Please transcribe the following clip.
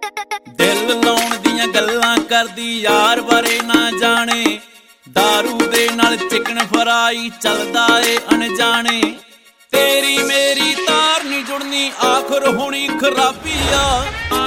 ਦਿਲ ਲਾਉਣ ਦੀਆਂ ਗੱਲਾਂ ਕਰਦੀ ਯਾਰ ਬਾਰੇ ਨਾ ਜਾਣੇ। ਦਾਰੂ ਦੇ ਨਾਲ ਚਿਕਨ ਫਰਾਈ ਚੱਲਦਾ ਏ ਅਣਜਾਣੇ। ਤੇਰੀ ਮੇਰੀ ਤਾਰ ਨੀ ਜੁੜਨੀ ਆਖਰ ਹੋਣੀ ਖਰਾਬੀ ਆ।